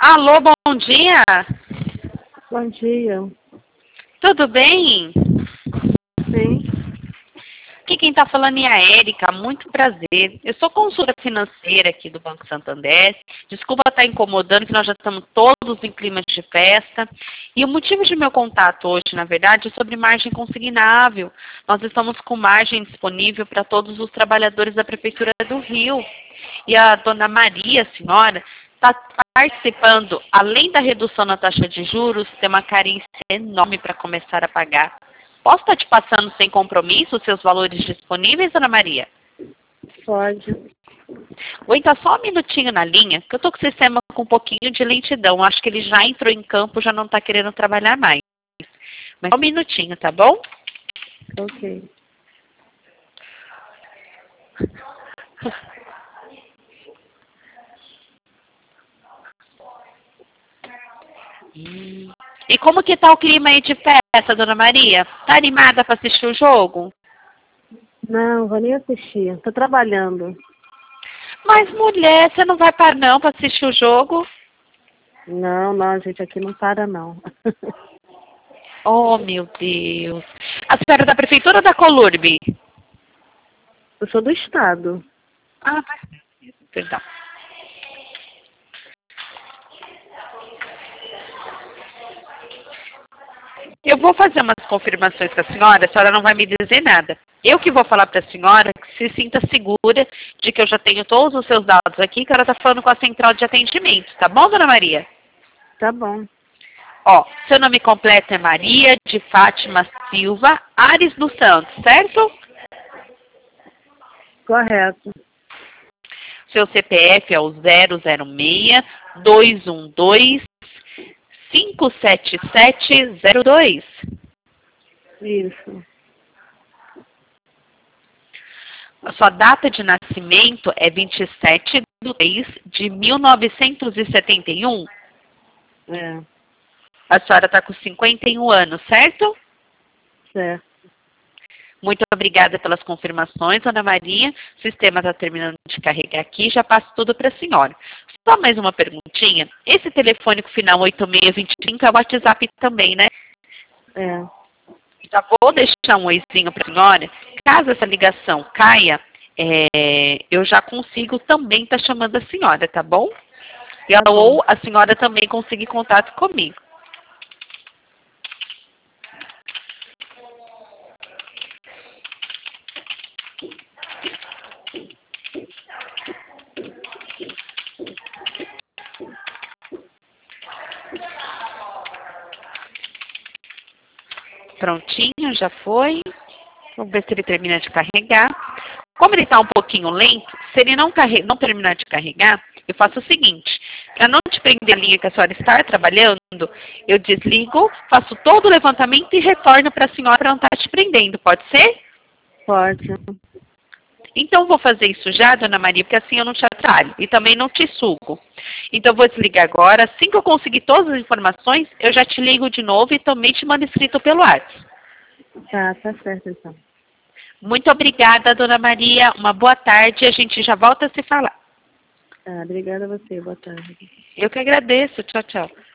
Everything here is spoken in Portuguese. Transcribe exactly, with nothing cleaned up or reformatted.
Alô, bom dia. Bom dia. Tudo bem? Sim. Aqui quem está falando é a Érica, muito prazer. Eu sou consultora financeira aqui do Banco Santander. Desculpa estar incomodando, que nós já estamos todos em clima de festa. E o motivo de meu contato hoje, na verdade, é sobre margem consignável. Nós estamos com margem disponível para todos os trabalhadores da Prefeitura do Rio. E a dona Maria, a senhora, está participando, além da redução na taxa de juros, tem uma carência enorme para começar a pagar. Posso estar te passando sem compromisso os seus valores disponíveis, Dona Maria? Pode. Vou entrar só um minutinho na linha, que eu estou com o sistema com um pouquinho de lentidão. Acho que ele já entrou em campo, já não está querendo trabalhar mais. Mas só um minutinho, tá bom? Ok. Hum. E como que tá o clima aí de festa, Dona Maria? Tá animada para assistir o jogo? Não, vou nem assistir. Tô trabalhando. Mas, mulher, você não vai parar não para assistir o jogo? Não, não, gente, aqui não para, não. Oh, meu Deus. A senhora é da prefeitura ou da Colurbe? Eu sou do estado. Ah, perdão. Eu vou fazer umas confirmações com a senhora, a senhora não vai me dizer nada. Eu que vou falar para a senhora que se sinta segura de que eu já tenho todos os seus dados aqui, que ela está falando com a central de atendimento, tá bom, Dona Maria? Tá bom. Ó, seu nome completo é Maria de Fátima Silva Ares dos Santos, certo? Correto. Seu C P F é o zero zero seis, dois um dois, cinco sete sete zero dois. Isso. A sua data de nascimento é vinte e sete de três de mil novecentos e setenta e um. É. A senhora está com cinquenta e um anos, certo? Certo. Muito obrigada pelas confirmações, Ana Maria. O sistema está terminando de carregar aqui, já passo tudo para a senhora. Só mais uma perguntinha. Esse telefone com final oito seis dois cinco é o WhatsApp também, né? É. Já vou deixar um oizinho para a senhora. Caso essa ligação caia, é, eu já consigo também estar tá chamando a senhora, tá bom? E ela, ou a senhora também conseguir contato comigo. Prontinho, já foi. Vamos ver se ele termina de carregar. Como ele está um pouquinho lento, se ele não, carre... não terminar de carregar, eu faço o seguinte. Para não te prender a linha que a senhora está trabalhando, eu desligo, faço todo o levantamento e retorno para a senhora para não estar te prendendo. Pode ser? Pode. Então, vou fazer isso já, Dona Maria, porque assim eu não te atrapalho e também não te sugo. Então, vou desligar agora. Assim que eu conseguir todas as informações, eu já te ligo de novo e também te mando escrito pelo WhatsApp. Tá, tá certo, então. Muito obrigada, Dona Maria. Uma boa tarde e a gente já volta a se falar. Tá, obrigada a você. Boa tarde. Eu que agradeço. Tchau, tchau.